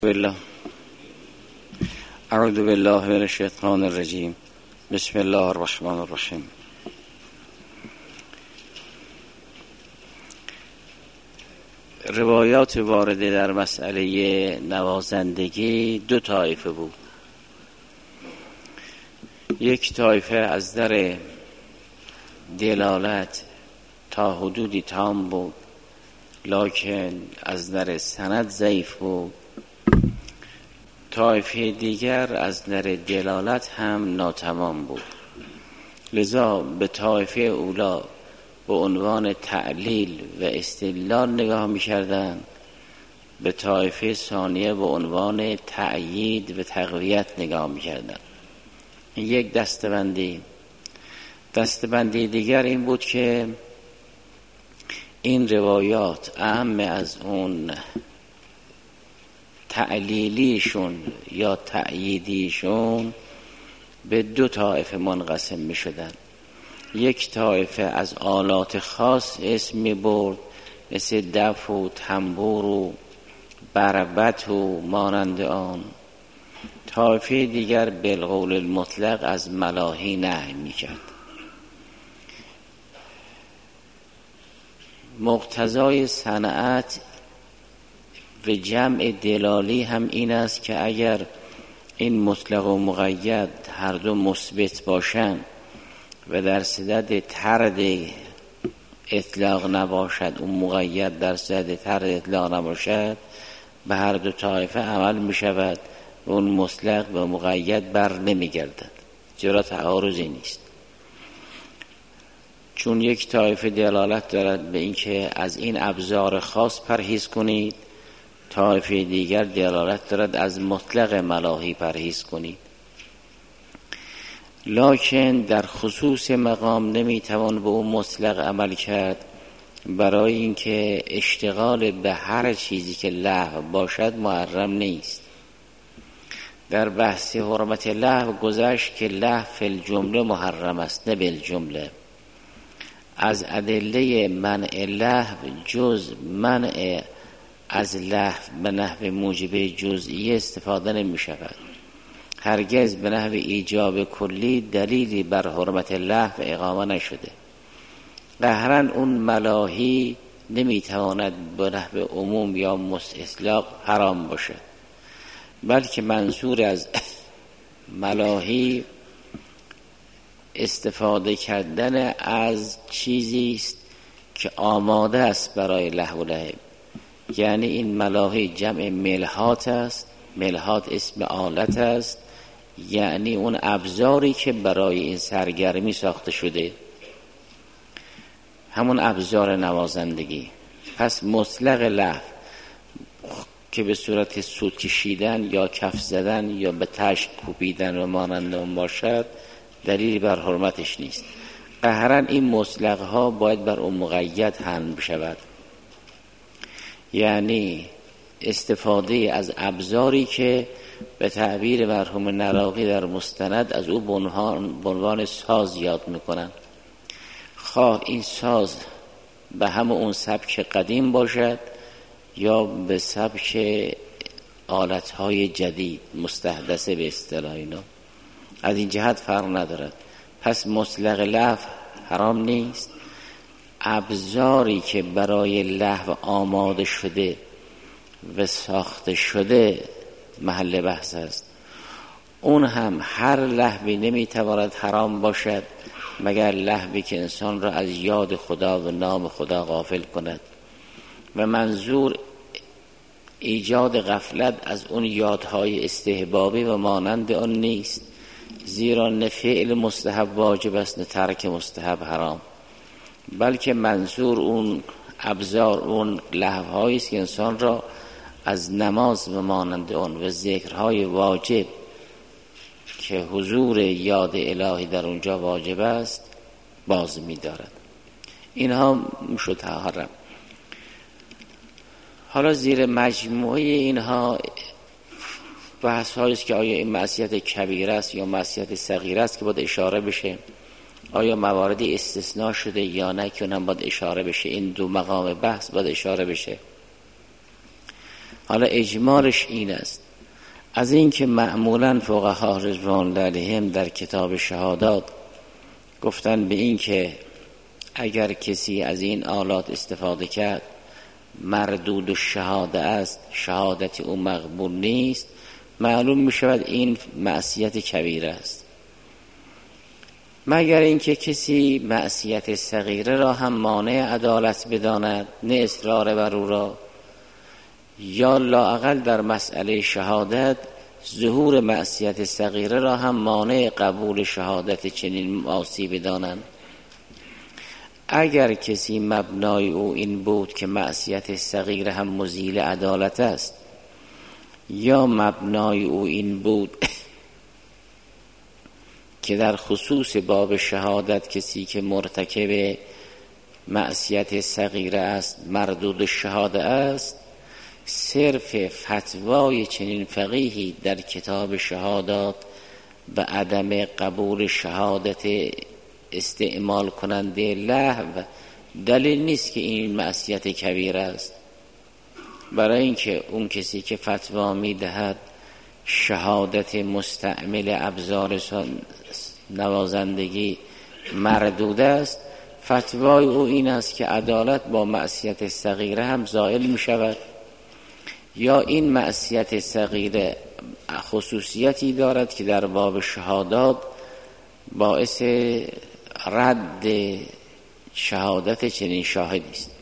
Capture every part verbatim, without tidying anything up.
بالله اعوذ بالله من الشیطان الرجیم. بسم الله الرحمن الرحیم. روایات وارده در مسئله نوازندگی دو طایفه بود. یک طایفه از در دلالت تا حدودی تام بود، لکن از در سند ضعیف بود. طایفه دیگر از در دلالت هم ناتمام بود، لذا به طایفه اولا به عنوان تعلیل و استدلال نگاه می‌کردند، به طایفه ثانیه به عنوان تأیید و تقویت نگاه می‌کردند. یک دستبندی. دستبندی دیگر این بود که این روایات اهم از اون تعلیلیشون یا تأییدیشون به دو طایفه منقسم می شدن. یک طایفه از آلات خاص اسم می برد، مثل دف و تنبور و بربط و مانند آن. طایفه دیگر بالقول المطلق از ملاهی نهی می کرد. مقتضای صنعت و جمع دلالی هم این است که اگر این مطلق و مقید هر دو مثبت باشند و در صدد طرد اطلاق نباشد، اون مقید در صدد طرد اطلاق نباشد، به هر دو طایفه عمل می شود و اون مطلق و مقید بر نمی گردد. چرا تعارضی نیست، چون یک طایفه دلالت دارد به اینکه از این ابزار خاص پرهیز کنید، طایفه دیگر دلالت دارد از مطلق ملاهی پرهیز کنید. لکن در خصوص مقام نمیتوان به اون مطلق عمل کرد، برای اینکه اشتغال به هر چیزی که لهو باشد محرم نیست. در بحث حرمت لهو گذشت که لهو فی الجمله محرم است، نه بالجمله. از ادله منع لهو جز منع از لهو به نحو موجب جزئی استفاده نمی شود. هرگز به نحو ایجاب کلی دلیلی بر حرمت لهو اقامه نشده. قهرن اون ملاهی نمی تواند به نحو عموم یا مستطلق حرام باشد، بلکه منظور از ملاهی استفاده کردن از چیزی است که آماده است برای لهو و لعب. یعنی این ملاهی جمع ملحات است. ملحات اسم آلت است، یعنی اون ابزاری که برای این سرگرمی ساخته شده، همون ابزار نوازندگی. پس مطلق لهو که به صورت سود کشیدن یا کف زدن یا به تشت کوبیدن و مانند اون باشد، دلیلی بر حرمتش نیست. قهرن این مطلق ها باید بر اون مقید حمل بشود، یعنی استفاده از ابزاری که به تعبیر مرحوم نراقی در مستند از او بنوان ساز یاد میکنن، خواه این ساز به هم اون سبک قدیم باشد یا به سبک آلتهای جدید مستحدثه به اصطلاح اینا، از این جهت فرق ندارد. پس مطلق لهو حرام نیست. ابزاری که برای لهو آماده شده و ساخته شده محل بحث است. اون هم هر لهوی نمیتواند حرام باشد مگر لهوی که انسان را از یاد خدا و نام خدا غافل کند، و منظور ایجاد غفلت از اون یادهای استحبابی و مانند آن نیست، زیرا نه فعل مستحب واجب است نه ترک مستحب حرام، بلکه منظور اون ابزار، اون لهوهایی است که انسان را از نماز و مانند آن و ذکرهای واجب که حضور یاد الهی در اونجا واجب است باز می دارد. اینها شد حرام. حالا زیر مجموعه اینها بحث هاییست که آیا این معصیت کبیره است یا معصیت صغیره است که باید اشاره بشه، آیا مواردی استثناء شده یا نه که اونم باید اشاره بشه. این دو مقام بحث باید اشاره بشه. حالا اجمالش این است، از این که معمولاً فقها رضوان الله علیهم در کتاب شهادات گفتن به این که اگر کسی از این آلات استفاده کرد مردود الشهاده است، شهادت او مقبول نیست، معلوم می شود این معصیت کبیره است. مگر اینکه کسی معصیت صغیره را هم مانع عدالت بداند، نه اصرار بر او را، یا لااقل در مسئله شهادت ظهور معصیت صغیره را هم مانع قبول شهادت چنین معاصی بدانند. اگر کسی مبنای او این بود که معصیت صغیره هم مزیل عدالت است، یا مبنای او این بود که در خصوص باب شهادت کسی که مرتکب معصیت صغیره است مردود الشهاده است، صرف فتوای چنین فقیهی در کتاب شهادات و عدم قبول شهادت استعمال کننده لهو دلیل نیست که این معصیت کبیره است. برای اینکه اون کسی که فتوا میدهد شهادت مستعمل ابزار نوازندگی مردود است، فتوای او این است که عدالت با معصیت صغیره هم زائل می شود، یا این معصیت صغیره خصوصیتی دارد که در باب شهادات باعث رد شهادت چنین شاهدی است.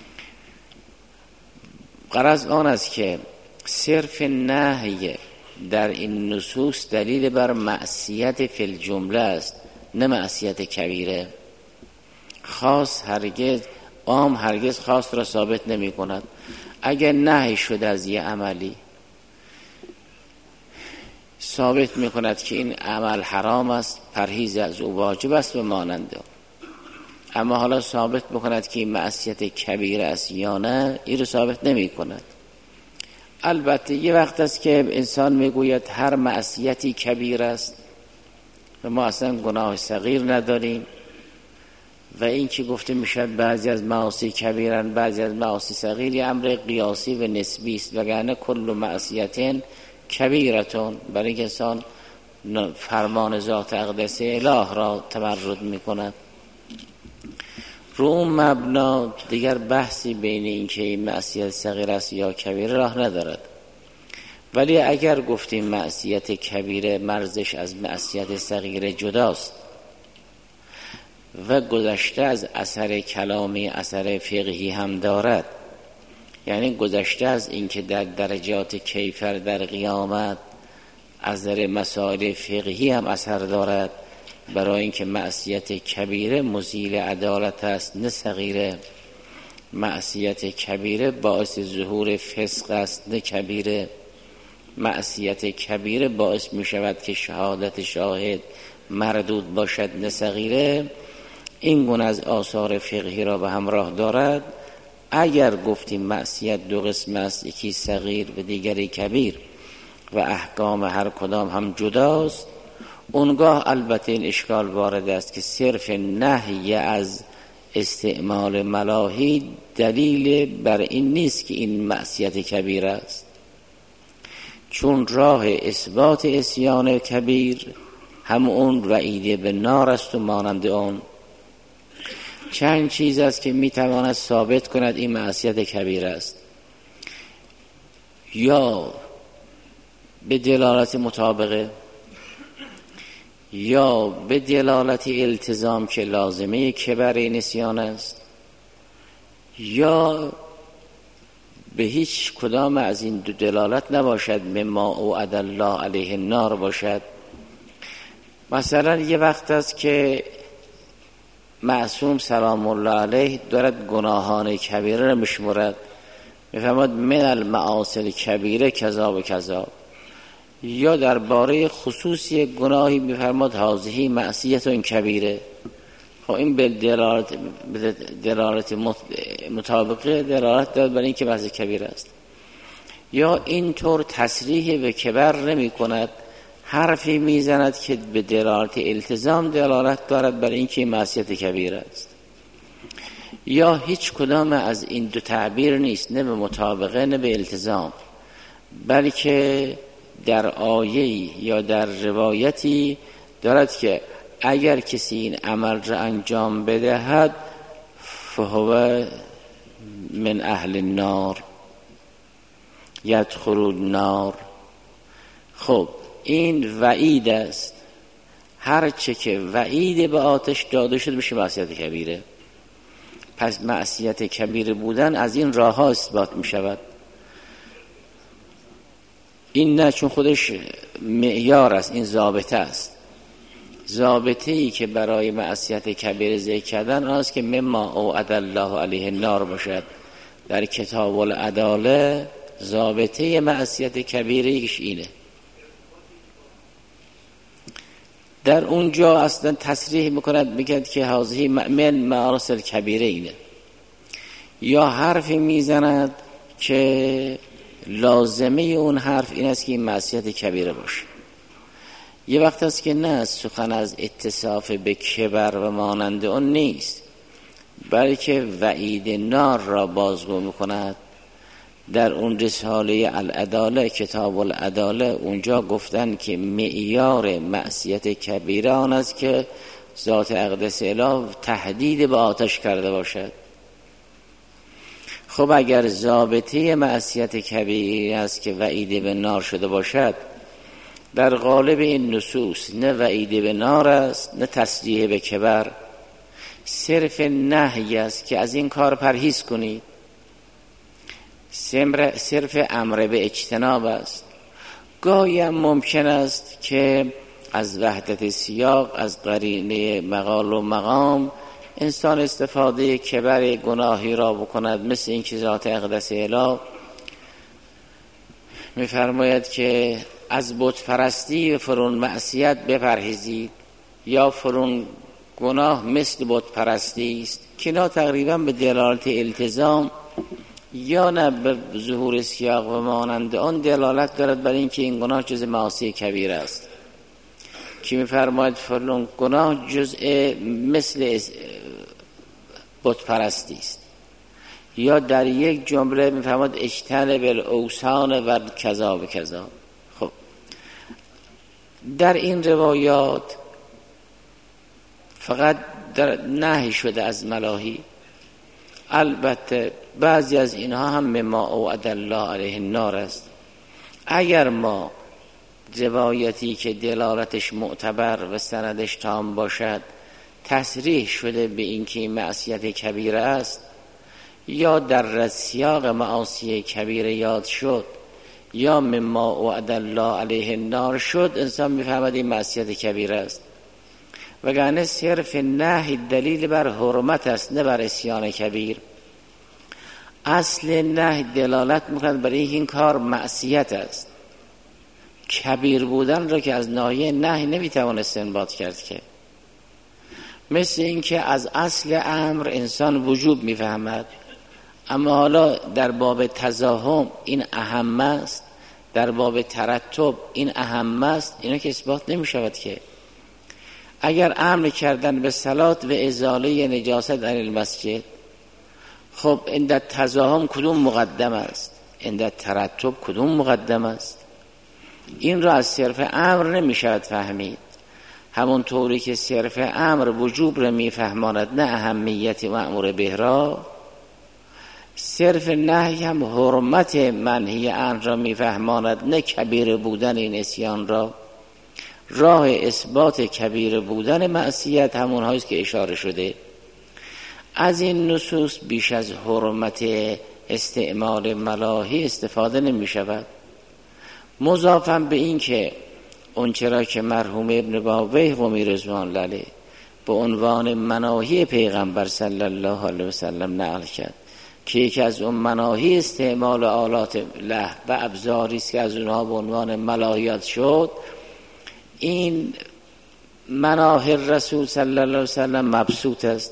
غرض آن است که صرف نهی در این نصوص دلیل بر معصیت فی الجمله است، نه معصیت کبیره. خاص هرگز عام هرگز خاص را ثابت نمی کند. اگر نهی شده از یه عملی ثابت می کند که این عمل حرام است، پرهیز از او واجب است و ماننده، اما حالا ثابت بکند که این معصیت کبیره است یا نه، این رو ثابت نمی کند. البته یه وقت است که انسان میگوید هر معصیتی کبیر است و ما اصلا گناه صغیر نداریم، و این که گفته میشد بعضی از معاصی کبیرن بعضی از معاصی صغیر، امر قیاسی و نسبی است، وگرنه کل معصیتین کبیرتون، برای اینکه انسان فرمان ذات اقدس اله را تمرد میکند. رو اون مبنا دیگر بحثی بین این که این معصیت صغیر است یا کبیره راه ندارد. ولی اگر گفتیم معصیت کبیره مرزش از معصیت صغیره جداست و گذشته از اثر کلامی اثر فقهی هم دارد، یعنی گذشته از اینکه در درجات کیفر در قیامت از در مسائل فقهی هم اثر دارد، برای اینکه معصیت کبیره مزیل عدالت است نه صغیره. معصیت کبیره باعث ظهور فسق است نه کبیره. معصیت کبیره باعث می شود که شهادت شاهد مردود باشد نه صغیره. این گونه از آثار فقهی را به همراه دارد. اگر گفتیم معصیت دو قسم است، یکی صغیر و دیگری کبیر و احکام هر کدام هم جداست، اونگاه البته این اشکال وارد است که صرف نهی از استعمال ملاهی دلیل بر این نیست که این معصیت کبیر است، چون راه اثبات عصیان کبیر هم اون وعید به نار است و مانند اون. چند چیز است که میتواند ثابت کند این معصیت کبیر است، یا به دلالت مطابقه، یا به دلالت التزام که لازمه کبر نسیان است، یا به هیچ کدام از این دو دلالت نباشد، مما اوعد الله علیه النار باشد. مثلا یه وقت است که معصوم سلام الله علیه دارد گناهان کبیره را میشمرد، میفرماد من المعاصی الکبیره کذا و کذا، یا درباره خصوصی گناهی میفرماد هذه معصیت کبیره. خب این به دلالت دلالت مطابقه دلالت داد برای اینکه بحث کبیره است. یا اینطور تصریح به کبر نمی کند، حرفی میزند که به دلالت التزام دلالت دارد برای اینکه معصیت کبیره است. یا هیچ کدام از این دو تعبیر نیست، نه به مطابقه نه به التزام، بلکه در آیه‌ای یا در روایتی دارد که اگر کسی این عمل را انجام بدهد فهو من اهل النار یدخل النار. خب این وعید است، هر چه که وعید به آتش داده شد میشه معصیت کبیره. پس معصیت کبیره بودن از این راه ها اثبات می شود. این نه چون خودش معیار است، این ضابطه است. ضابطه ای که برای معصیت کبیره ذکر کردن است که مما اوعد الله علیه النار باشد. در کتاب العداله ضابطه معصیت کبیره ایش اینه. در اونجا اصلا تصریح میکند، میگه که هذه من معاصی کبیره اینه، یا حرفی میزند که لازمه اون حرف این است که این معصیت کبیره باشه. یه وقت است که نه، سخن از اتصاف به کبر و مانند اون نیست، بلکه وعید نار را بازگو میکند. در اون رساله العداله، کتاب العداله، اونجا گفتن که معیار معصیت کبیره آن است که ذات اقدس اله تهدید به آتش کرده باشد. خب اگر ضابطه معصیت کبیره است که وعید به نار شده باشد، در قالب این نصوص نه وعید به نار است نه تصریح به کبر، صرف نهی است که از این کار پرهیز کنید، صرف امر به اجتناب است. گاهی هم ممکن است که از وحدت سیاق، از قرینه مقال و مقام انسان استفاده کبر گناهی را بکند، مثل این که ذات اقدس اله می‌فرماید که از بت پرستی و فرون معصیت بپرهیزید، یا فرون گناه مثل بت پرستی است، که اینا تقریبا به دلالت التزام یا نه به ظهور سیاق و مانند آن دلالت دارد بر اینکه این گناه جز معاصی کبیره است، که می‌فرماید فلان گناه جزء مثل بت پرستی است. یا در یک جمله می‌فرماید اجتنب الاوثان و کذا و کذا. خب در این روایات فقط در نهی شده از ملاهی. البته بعضی از اینها هم مما اوعد الله علیه النار است. اگر ما روایتی که دلالتش معتبر و سندش تام باشد تصریح شده به این که معصیت کبیره است، یا در سیاق معاصی کبیره یاد شد، یا مما اوعد الله علیه النار شد، انسان میفهمد این معصیت کبیره است. وگرنه صرف نهی دلیل بر حرمت است، نه بر عصیان کبیر. اصل نهی دلالت می‌کند برای این کار معصیت است. کبیر بودن را که از ناحیه نهی نمیتوان استنباط کرد، که مثل این که از اصل امر انسان وجوب میفهمد، اما حالا در باب تزاحم این اهم است، در باب ترتب این اهم است، اینا که اثبات نمیشود. که اگر امر کردن به صلات و ازاله نجاست در المسجد، خب عند تزاحم کدوم مقدم است، عند ترتب کدوم مقدم است؟ این را از صرف امر نمیشود فهمید. همون طوری که صرف امر وجوب را میفهماند، نه اهمیت مأمور به را، صرف نهی هم حرمت منهی عنه را میفهماند، نه کبیر بودن این عصیان را. راه اثبات کبیر بودن معصیت همون هاییست که اشاره شده. از این نصوص بیش از حرمت استعمال ملاهی استفاده نمی شود. مضافاً به این که اون چرا که مرحوم ابن بابی قمی رضوان الله علیه به عنوان مناهی پیغمبر صلی الله علیه و سلم نقل کرد، که یکی از اون مناهی استعمال آلات لهو و ابزاری است که از اونها به عنوان ملاهیات شد، این مناهی رسول صلی الله علیه و سلم مبسوط است.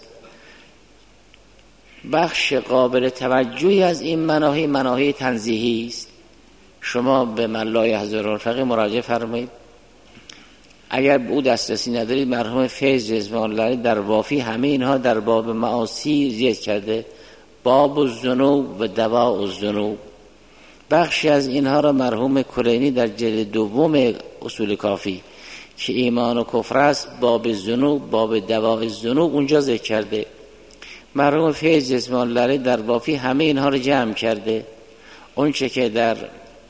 بخش قابل توجهی از این مناهی مناهی تنزیهی است. شما به من لا یحضر الفقیه مراجعه فرمایید. اگر به او دسترسی ندارید، مرحوم فیض رضوان الله در وافی همه اینها در باب معاصی ذکر کرده. باب الذنوب و دواء الذنوب، بخشی از اینها را مرحوم کلینی در جلد دوم اصول کافی که ایمان و کفر است، باب ذنوب، باب دواء ذنوب، اونجا ذکر کرده. مرحوم فیض جسمان الله در وافی همه اینها رو جمع کرده. اون چه که در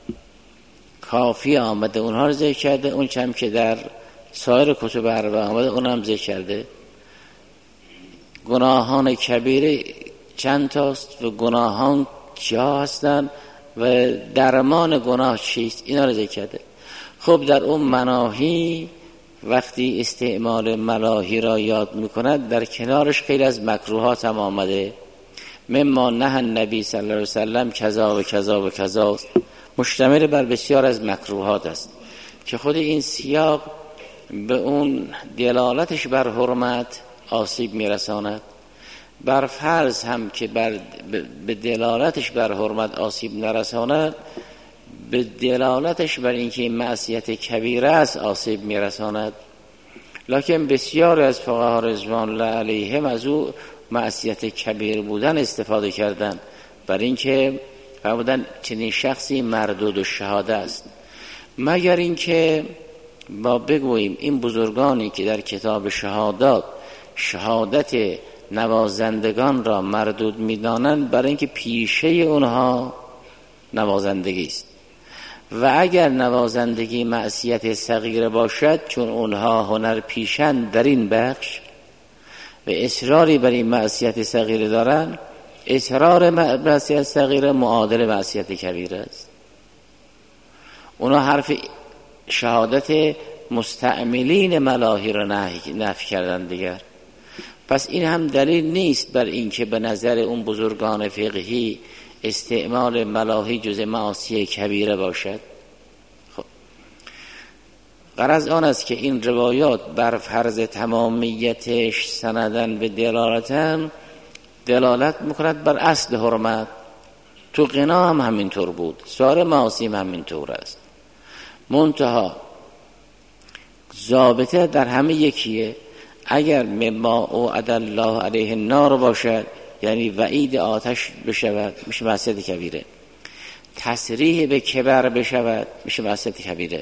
کافی آمده اونها رو ذکر کرده، اون چه هم که در سایر کتب اربعه آمده اون هم ذکر کرده. گناهان کبیره چند تاست و گناهان چیا هستن و درمان گناه چیست، اینا رو ذکر کرده. خب در اون مناهی وقتی استعمال ملاهی را یاد میکند در کنارش خیلی از مکروهات هم آمده. مما نه النبی صلی الله علیه وسلم کذا و کذا و کذا، مشتمل بر بسیار از مکروهات است که خود این سیاق به اون دلالتش بر حرمت آسیب میرساند. بر فرض هم که بر به دلالتش بر حرمت آسیب نرساند، به دلالتش بر اینکه این معصیت کبیره است آسیب میرساند. لکن بسیار از فقها رضوان الله علیهم از او معصیت کبیر بودن استفاده کردند، بر اینکه فرمودن چنین شخصی مردود الشهاده است. مگر اینکه با بگوییم این بزرگانی که در کتاب شهادات شهادت نوازندگان را مردود می‌دانند، برای اینکه پیشه اونها نوازندگی است و اگر نوازندگی معصیت صغیره باشد، چون اونها هنر پیشند در این بخش و اصراری بر این معصیت صغیره دارند، اصرار معصیت صغیره معادل معصیت کبیره است. اونا حرف شهادت مستعملین ملاهی را نفی کردن دیگر. پس این هم دلیل نیست بر اینکه به نظر اون بزرگان فقهی استعمال ملاهی جز معاصی کبیره باشد. خب غرض آن است که این روایات بر فرض تمامیتش سندن به دلالتن دلالت میکند بر اصل حرمت. تو غنا هم همینطور بود، سایر معاصی هم همینطور است. منتها ضابطه در همه یکیه. اگر مما اوعد الله علیه النار باشد، یعنی وعید آتش بشود، میشه معصیت کبیره. تصریح به کبر بشود، میشه معصیت کبیره.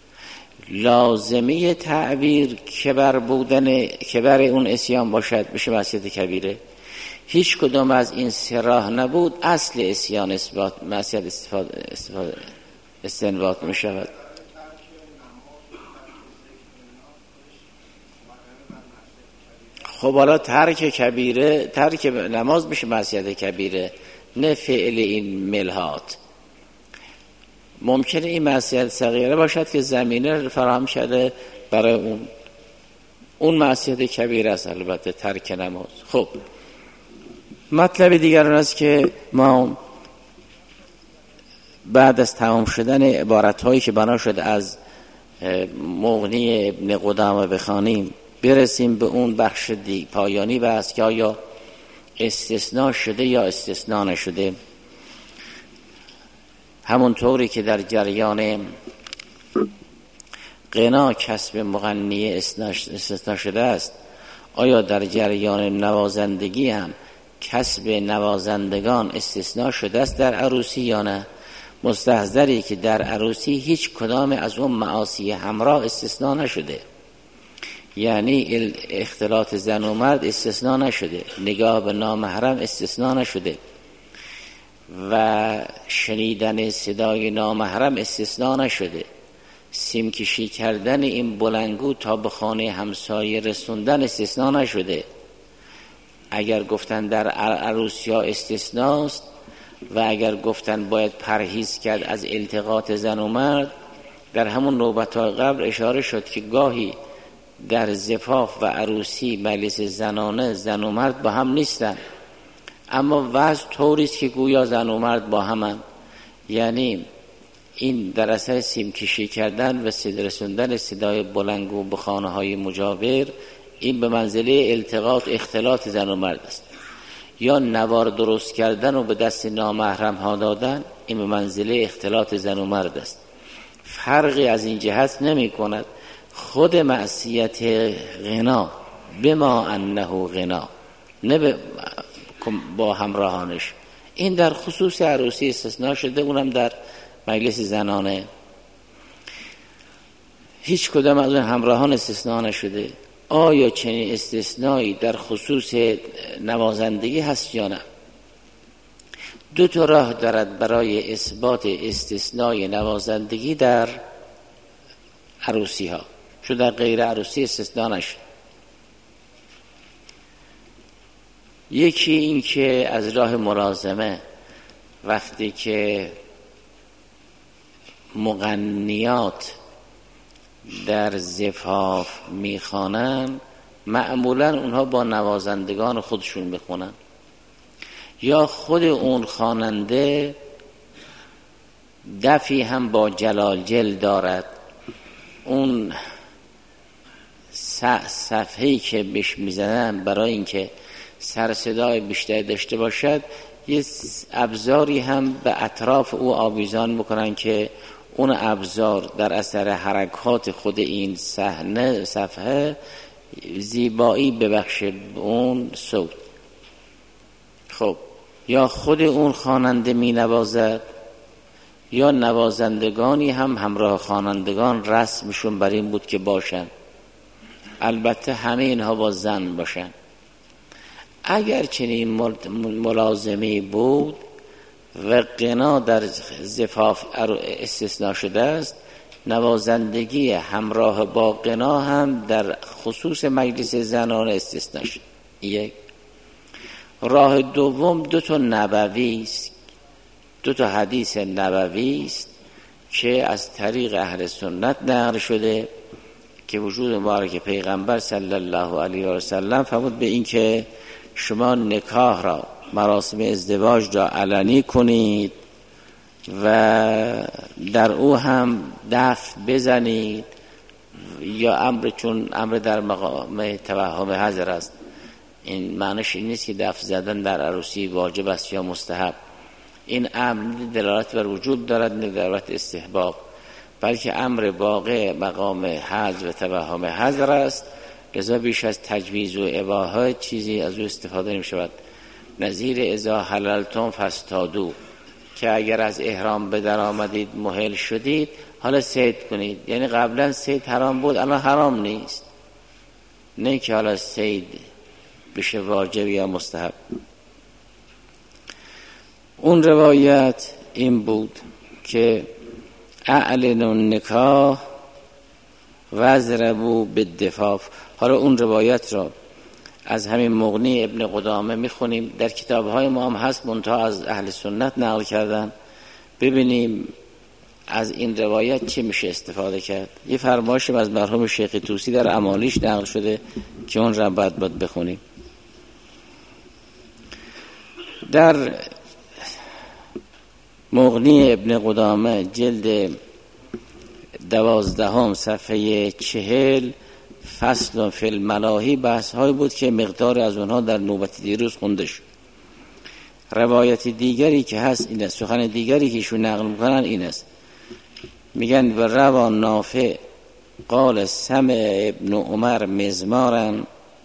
لازمه تعبیر کبر بودن، کبر اون اسیان باشد، میشه معصیت کبیره. هیچ کدام از این صراح نبود، اصل اسیان اثبات معصیت استفاده استفاده استنباط میشود. خب حالا ترک کبیره، ترک نماز میشه معصیت کبیره، نه فعل این ملحات. ممکنه این معصیت صغیره باشد که زمینه فراهم شده برای اون اون معصیت کبیره است، البته ترک نماز. خب مطلب دیگر اون است که ما بعد از تمام شدن عبارت هایی که بنا شده از مغنی ابن قدامه بخوانیم، برسیم به اون بخش دی پایانی بحث که آیا استثناء شده یا استثناء نشده. همونطوری که در جریان غنا کسب مغنی استثناء شده است، آیا در جریان نوازندگی هم کسب نوازندگان استثناء شده است در عروسی یا نه؟ مستحضری که در عروسی هیچ کدام از اون معاصی همراه استثناء نشده، یعنی اختلاط زن و مرد استثناء نشده، نگاه به نامحرم استثناء نشده و شنیدن صدای نامحرم استثناء نشده، سیمکشی کردن این بلنگو تا به خانه همسایه رسوندن استثناء نشده. اگر گفتن در عروسی ها استثناء است و اگر گفتن باید پرهیز کرد از التقاط زن و مرد، در همون نوبت‌های قبل اشاره شد که گاهی در زفاف و عروسی مجلس زنانه زن و مرد با هم نیستن، اما وضع طوریست که گویا زن و مرد با همن. یعنی این در اثر سیمکشی کردن و صدا رسوندن صدای بلنگو به خانه های مجاور، این به منزله التقاط اختلاط زن و مرد است. یا نوار درست کردن و به دست نامحرم ها دادن، این به منزله اختلاط زن و مرد است. فرقی از این جهت نمی کند. خود معصیت غنا بما انه غنا، نه با همراهانش، این در خصوص عروسی استثناء شده، اونم در مجلس زنانه. هیچ کدام از اون همراهان استثناء نشده. آیا چنین استثنایی در خصوص نوازندگی هست یا نه؟ دو تا راه دارد برای اثبات استثنای نوازندگی در عروسی ها، چون در غیر عروسی استثناء نشد. یکی این که از راه ملازمه، وقتی که مغنیات در زفاف میخوانن معمولا اونها با نوازندگان خودشون میخونن، یا خود اون خواننده دفی هم با جلالجل دارد، اون صفحه‌ای که بهش میزنن برای اینکه سر صدای بیشتر داشته باشد یه ابزاری هم به اطراف او آویزان میکنن که اون ابزار در اثر حرکات خود این صحنه صفحه زیبایی ببخشه اون صوت. خب یا خود اون خواننده می نوازد یا نوازندگانی هم همراه خوانندگان رسمشون بر این بود که باشن، البته همه اینها با زن باشن. اگر چنین ملازمی بود و غنا در زفاف استثناء شده است، نوازندگی همراه با غنا هم در خصوص مجلس زنان استثناء شد. یک راه دوم دو تا نبوی است، دو تا حدیث نبوی است که از طریق اهل سنت نقل شده که وجود مبارک پیغمبر صلی الله علیه و سلم فرمود به این که شما نکاح را، مراسم ازدواج را علنی کنید و در او هم دف بزنید، یا امر، چون امر در مقام توهم حضر است، این معنیش این نیست که دف زدن در عروسی واجب است یا مستحب. این امر دلالت بر وجوب دارد، نه دلالت استحباب، بلکه امر واقع مقام حضر و توهم حضر است. لذا بیش از تجویز و اباحه چیزی از او استفاده نمی شود. نظیر اذا حللتم فاصطادوا، که اگر از احرام به در آمدید محل شدید حالا صید کنید، یعنی قبلا صید حرام بود الان حرام نیست، نه که حالا صید بشه واجب یا مستحب. اون روایت این بود که اعلنوا النکاح واضربوا بالدفاف. حالا اون روایت را از همین مغنی ابن قدامه میخونیم، در کتاب‌های ما هم هست، منتها از اهل سنت نقل کردن. ببینیم از این روایت چی میشه استفاده کرد. یه فرمایش از مرحوم شیخ طوسی در امالیش نقل شده که اون را باید باید بخونیم. در مغنی ابن قدامه جلد دوازدهم صفحه چهل فصل فی الملاهی بحث های بود که مقدار از اونها در نوبت دیروز خونده شد. روایت دیگری که هست این است، سخن دیگری که ایشون نقل میکنن این است، میگن و روا نافع قال سمع ابن عمر مزمارن،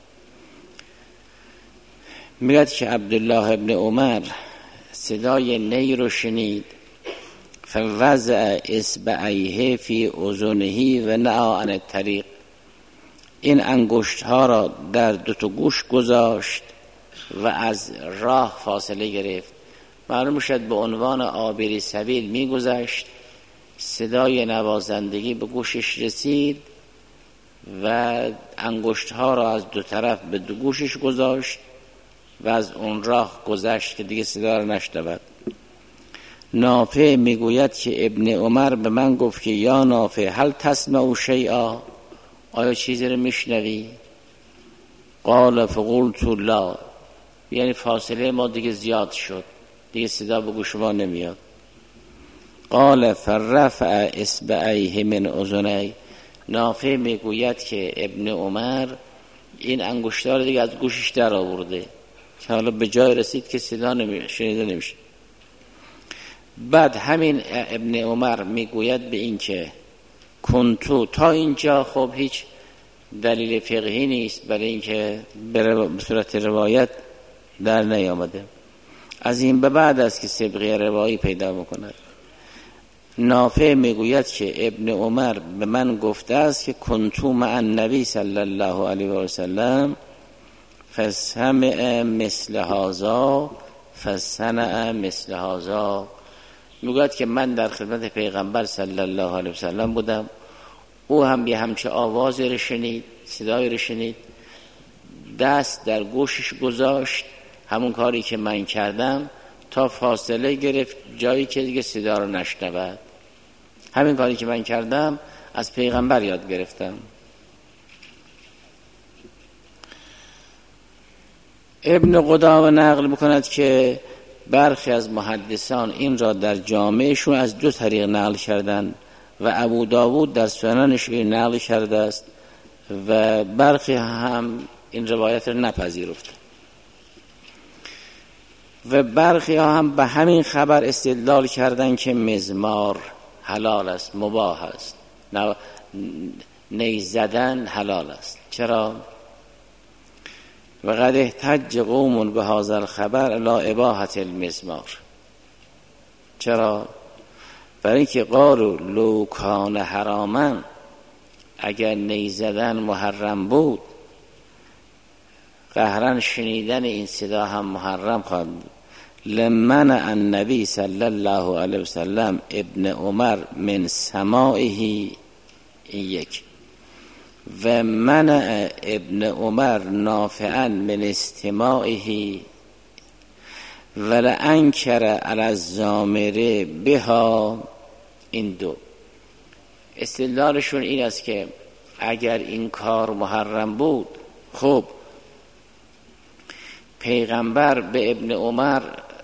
میگد که عبدالله ابن عمر صدای نی رو شنید، فوضع اصبعیه فی اذنه و نعا عن الطریق، این انگشت ها را در دو تا گوش گذاشت و از راه فاصله گرفت. معلوم شد به عنوان عابری سبیل میگذشت، صدای نوازندگی به گوشش رسید و انگشت ها را از دو طرف به دو گوشش گذاشت و از اون راه گذشت که دیگه صدا را نشنود. نافع میگوید که ابن عمر به من گفت که یا نافع هل تسمع شیئا، آیا چیزی رو میشنوی؟ قال فقلت لا، یعنی فاصله ما دیگه زیاد شد، دیگه صدا به گوش ما نمیاد. قال فرفع اصبعیه من اذنی، نافع میگوید که ابن عمر این انگشتار دیگه از گوشش در آورده که حالا به جای رسید که صدا شنیده نمیشه. بعد همین ابن عمر میگوید به این که کنتو، تا اینجا خب هیچ دلیل فقهی نیست برای اینکه به صورت روایت در نیامده، از این به بعد است که سبقه روایی پیدا میکند. نافع میگوید که ابن عمر به من گفته است که کنتو مع النبی صلی الله علیه و سلم فسمع مثل هذا فصنع مثل هذا. میگوید که من در خدمت پیغمبر صلی الله علیه و سلم بودم، او هم یه همچه آوازی رو شنید، صدایی رو شنید، دست در گوشش گذاشت، همون کاری که من کردم، تا فاصله گرفت جایی که دیگه صدا رو نشنود. همین کاری که من کردم از پیغمبر یاد گرفتم. ابن قدامه نقل میکند که برخی از محدثان این را در جامعشون از دو طریق نقل کردند و ابو داود در سننش نقل کرده است و برخی هم این روایت را نپذیرفتند و برخی هم به همین خبر استدلال کردند که مزمار حلال است، مباح است، نیز زدن حلال است. چرا؟ و قد احتج قوم به هذا الخبر الی اباحة المزمار. چرا؟ برای اینکه قالوا لو کان حراما، اگر نیز زدن محرم بود قهرن شنیدن این صدا هم محرم خواهد بود. لمنع النبی صلی الله علیه و سلم ابن عمر من سماعه، یک، و منع ابن عمر نافعا من استماعه ولانکر علی الزامره بها. این دو استدلالشون این است که اگر این کار محرم بود، خب پیغمبر به ابن عمر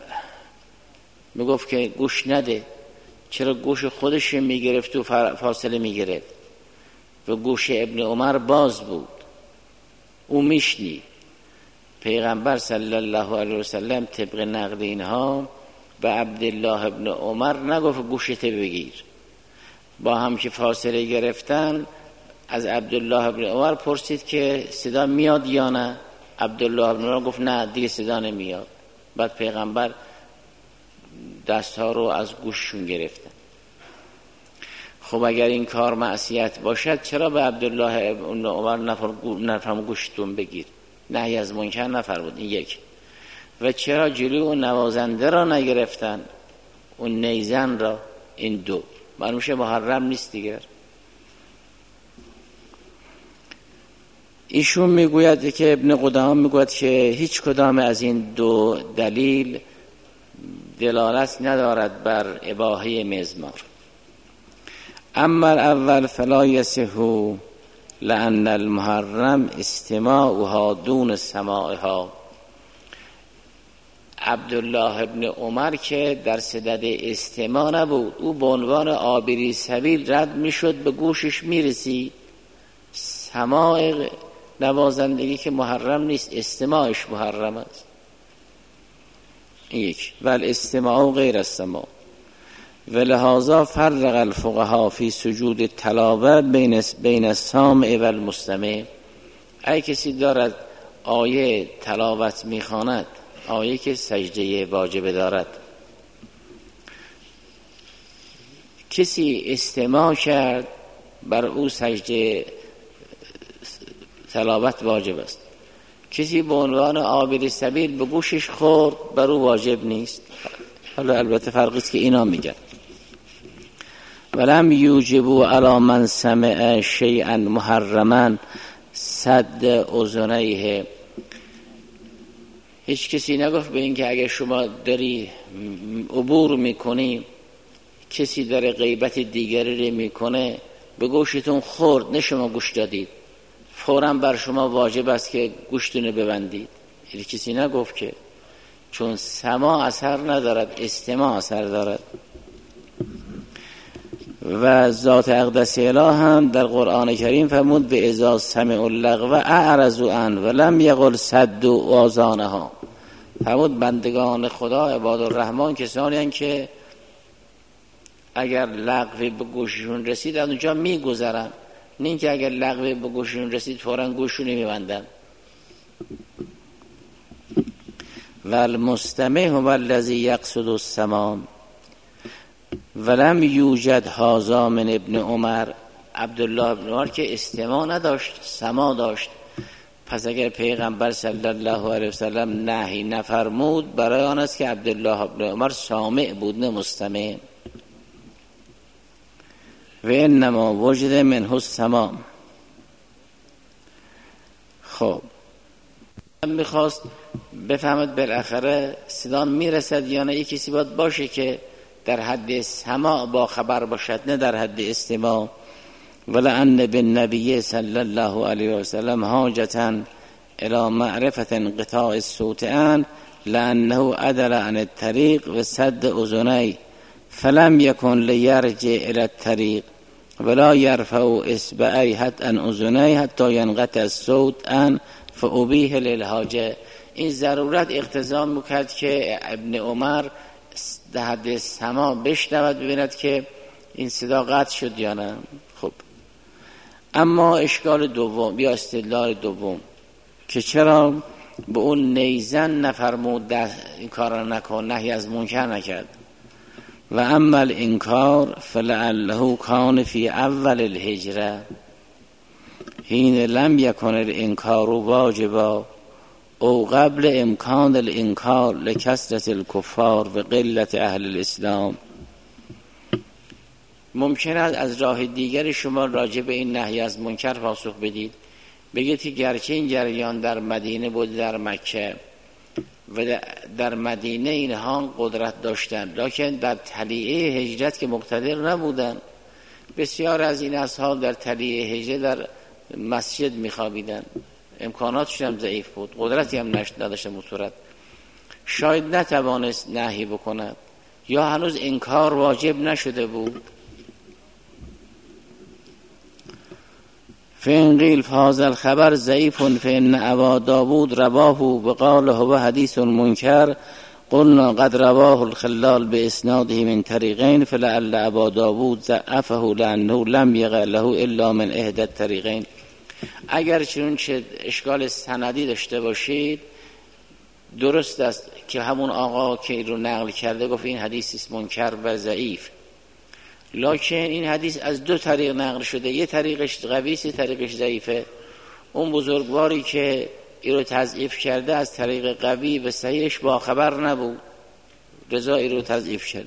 میگفت که گوش نده، چرا گوش خودش میگرفت و فاصله میگرفت و گوش ابن عمر باز بود، او میشنید. پیغمبر صلی الله علیه و سلم طبق نقل اینها به عبدالله ابن عمر نگفت گوشت بگیر. با هم که فاصله گرفتن از عبدالله ابن عمر پرسید که صدا میاد یا نه. عبدالله ابن عمر گفت نه دیگه صدا نمیاد. بعد پیغمبر دستها رو از گوششون گرفتن. خب اگر این کار معصیت باشد چرا به عبدالله ابن عمر نفرم گوشتون بگیر، نهی از منکر نفرمود؟ این یک. و چرا جلوی اون نوازنده را نگرفتن، اون نیزن را؟ این دو. معلومه محرم نیست دیگر. ایشون میگوید که ابن قدامه میگوید که هیچ کدام از این دو دلیل دلالت ندارد بر اباحه مزمار. اما اول فلا یصح لأن المحرم استماعها دون سماعها. عبدالله ابن عمر که در صدد استماع نبود، او به عنوان عابری سبیل رد میشد، به گوشش میرسید. سماع نوازندگی که محرم نیست، استماعش محرم است. یک. ول استماع غیر السماع ولهذا فرق الفقهاء فی سجود تلاوت بین بین السامع و المستمع. ای کسی دارد آیه تلاوت میخواند، آیه که سجده واجب دارد، کسی استماع کرد، بر او سجده تلاوت واجب است. کسی به عنوان عابر سبیل به گوشش خورد، بر او واجب نیست. حالا البته فرقی است که اینا میگن ولم یوجبوا علی من سمع شیئا محرما سد اذنیه. هیچ کسی نگفت به این که اگر شما داری عبور میکنی، کسی داره غیبت دیگری رو میکنه، به گوشتون خورد، نه شما گوش دادید، فوراً بر شما واجب است که گوشتون ببندید. هیچ کسی نگفت که، چون سماع اثر ندارد، استماع اثر دارد. و ذات اقدس اله هم در قرآن کریم فرمود به اذا سمعوا اللغو اعرضوا عنه ولم یقل سدوا آذانها. فرمود بندگان خدا عباد الرحمن کسانی هستند که اگر لغوی به گوششون رسید از اونجا میگذرن، نه اینکه اگر لغوی به گوششون رسید فوراً گوششون میبندن. و المستمع هو الذی یقصد السماع ولم یوجد هذا من ابن عمر. عبدالله ابن عمر که استماع نداشت، سماع داشت. پس اگر پیغمبر صلی الله علیه وسلم نهی نفرمود، برای آن است که عبدالله ابن عمر سامع بود نه مستمع. و انما وجد منه السماع. خب میخواست بفهمد بالاخره صدا میرسد یا نه. یک کسی باید باشه که در حد سماع با خبر باشد، نه در حد استماع. ولأن بالنبی صلی الله علیه وسلم حاجتا الى معرفت انقطاع الصوت عنه لانه عدل عن الطریق و سد اذنی فلم یکن لیرجع الى الطریق ولا یرفع اصبعی حتی ان اذنی حتی ینقطع الصوت عنه فابیح للحاجه. این ضرورت اقتضا میکرد که ابن عمر در حد سماع بشنود، ببیند که این صدا قطع شد یا نه. خب اما اشکال دوم یا استدلال دوم که چرا به اون نیزن نفرمود این کار را نکن، نهی از منکر نکرد. و اما الانکار فلعله کان فی اول الهجره حین لم یکن الانکار واجبا او قبل امکان الانکار لکثرت الکفار و قلت اهل الاسلام. ممکن است از راه دیگر شما راجع به این نهی از منکر پاسخ بدید، بگید که گرچه این جریان در مدینه بود، در مکه و در مدینه اینها قدرت داشتند، لکن در طلیعه هجرت که مقتدر نبودند. بسیار از این اصحاب در طلیعه هجرت در مسجد میخوابیدند، امکاناتشون هم ضعیف بود، قدرتی هم نداشتن بصورت، شاید نتوانست نهی بکند یا هنوز انکار واجب نشده بود. فإن قیل فهذا الخبر ضعیف فإن ابا داود رواه وقال هو حدیث منکر قلنا قد رواه الخلال باسناده من طریقین فلعل ابا داود ضعفه لانه لم یقع له الا من احدى الطریقین. اگر چنانچه اشکال سندی داشته باشید، درست است که همون آقا که رو نقل کرده گفت این حدیث منکر و ضعیف، لکن این حدیث از دو طریق نقل شده، یه طریقش قوی است، یه طریقش ضعیفه. اون بزرگواری که این رو تضعیف کرده از طریق قوی و صحیحش با خبر نبود، رضا این رو تضعیف کرده.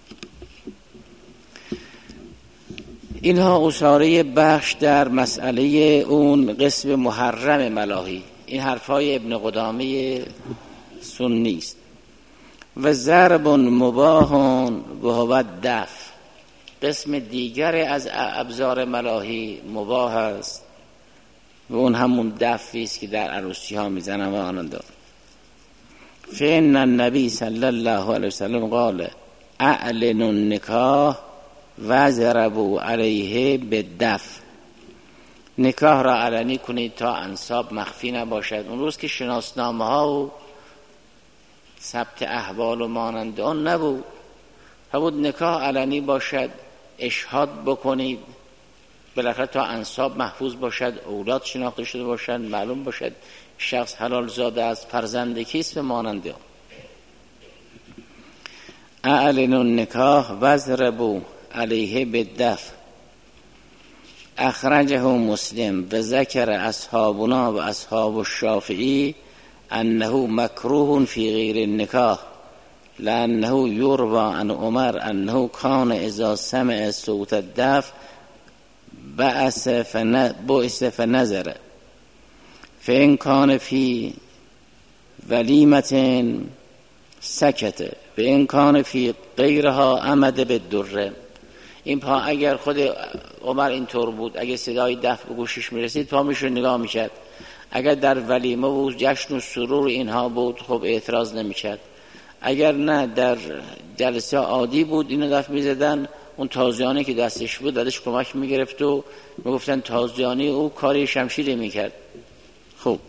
اینها اصاره بخش در مسئله اون قسم محرم ملاهی. این حرفای ابن قدامه سنی است. و ضرب مباح و هو دف. قسم دیگر از ابزار ملاهی مباح است و اون همون دفی است که در عروسی ها میزنن و آنان دار. فإن النبی صلی الله علیه وسلم قال اعلن النکاح و ضربوا علیه بالدف. نکاح را علنی کنید تا انساب مخفی نباشد. اون روز که شناسنامه ها و ثبت احوال و مانند آن نبود، بود نکاح علنی باشد، اشهاد بکنید بالاخره تا انساب محفوظ باشد، اولاد شناخته شده باشد، معلوم باشد شخص حلال زاده از فرزند کیست و مانند آن. اعلن النکاح و ضربوا علیه بالدف. اخرجه مسلم و ذکر اصحابنا و اصحاب الشافعی انه مکروه فی غیر النکاح لانه یروى عن عمر انه کان اذا سمع صوت الدف بعث فنظر فإن کان فی ولیمة سکت و این کان فی غیرها عمد بالدره. این پا اگر خود عمر اینطور بود، اگر صدای دف به گوشش میرسید پا میشون نگاه میکرد. اگر در ولیمه و جشن و سرور اینها بود خب اعتراض نمیکرد. اگر نه در جلسه عادی بود اینو دف میزدن، اون تازیانه که دستش بود دادش کمک میگرفت و میگفتن تازیانه او کاری شمشیر میکرد. خب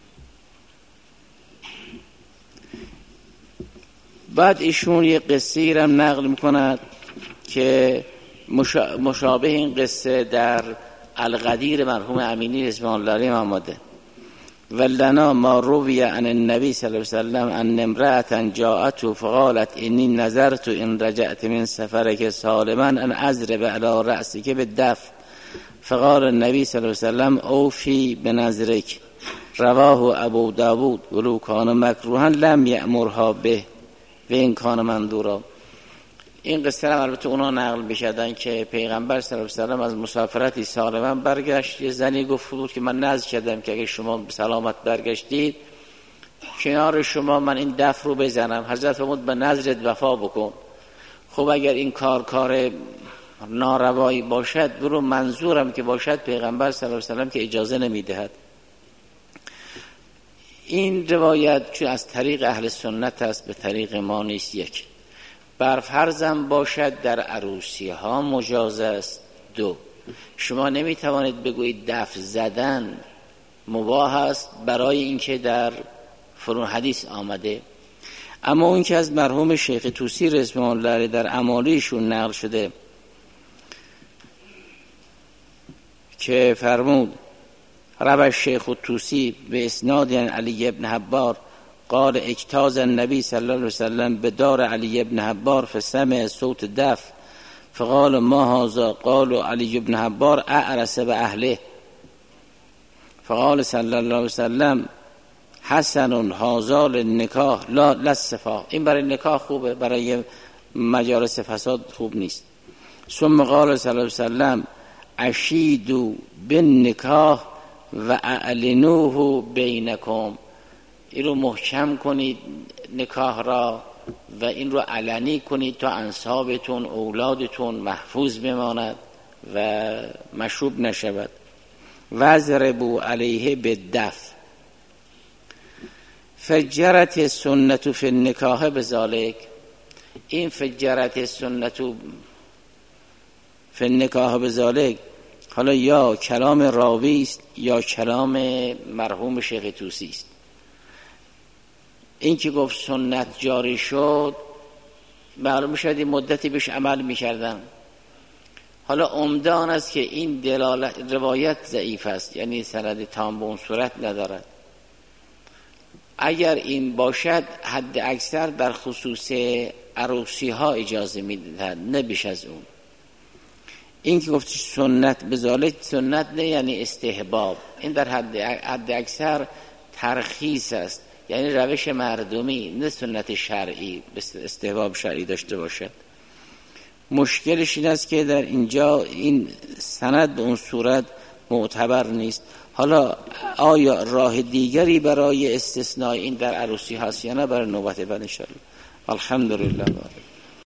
بعد ایشون یه قصه هم نقل میکند که مشابه این قصه در القدیر مرحوم امینی رضوان الله علیه آمده. ولنا ما روی عن النبی صلی الله علیه وسلم ان امرأة جاءته فقالت انی نظرت ان رجعت من سفرك سالما ان اضرب على رأسك بالدف فقال النبی صلی الله علیه وسلم اوفی بنظرک رواه ابو داود ولو کان مکروها لم یأمرها به و این کان مندورا. این قصه هم البته اونا نقل بشدن که پیغمبر صلی الله علیه و سلم از مسافرتی سالما برگشت. یه زنی گفت بود که من نذر کردم که اگه شما سلامت برگشتید کنار شما من این دف رو بزنم. حضرت فرمود به نظرت وفا بکن. خب اگر این کار کار ناروایی باشد برو منظورم که باشد پیغمبر صلی الله علیه و سلم که اجازه نمیدهد. این روایت چون از طریق اهل سنت است به طریق ما نیست. یک، بر فرضم باشد در عروسی ها مجاز است. دو، شما نمیتوانید بگویید دف زدن مباح است برای اینکه در فرون حدیث آمده. اما اون که از مرحوم شیخ طوسی رحمه الله علیه در اعمالیشون نقل شده که فرمود روى الشيخ الطوسي بإسناد علي بن حبار قال اجتاز النبي صلى الله عليه وسلم بدار علي بن حبار فسمع صوت دف فقال ما هذا؟ قالوا علي بن حبار اعرس بأهله فقال صلى الله عليه وسلم حسن هذا للنکاح لا للصفا. این برای نکاح خوبه، برای مجالس فساد خوب نیست. ثم قال صلی الله علیه وسلم اشیدوا بالنکاح و اعلنوه بینکم. این رو محکم کنید نکاح را و این رو علنی کنید تا انسابتون اولادتون محفوظ بماند و مشروب نشود. وضربوا علیه بالدف فجرت سنت فی النکاح بذالک. این فجرت سنت فی النکاح بذالک حالا یا کلام راوی است یا کلام مرحوم شیخ طوسی است. این که گفت سنت جاری شد معلوم شد این مدتی بهش عمل میکردن. حالا عمده آن است که این دلالت روایت ضعیف است، یعنی سند تام به اون صورت ندارد. اگر این باشد حد اکثر در خصوص عروسی ها اجازه میدهد، نه بیش از اون. این که گفت سنت بذالک سنت نه یعنی استحباب، این در حد حد اکثر ترخیص است، یعنی روش مردمی، نه سنت شرعی استحباب شرعی داشته باشد. مشکلش این است که در اینجا این سند به اون صورت معتبر نیست. حالا آیا راه دیگری برای استثناء این در عروسی هست یا نه برای نوبت بعد ان شاء الله. الحمدلله.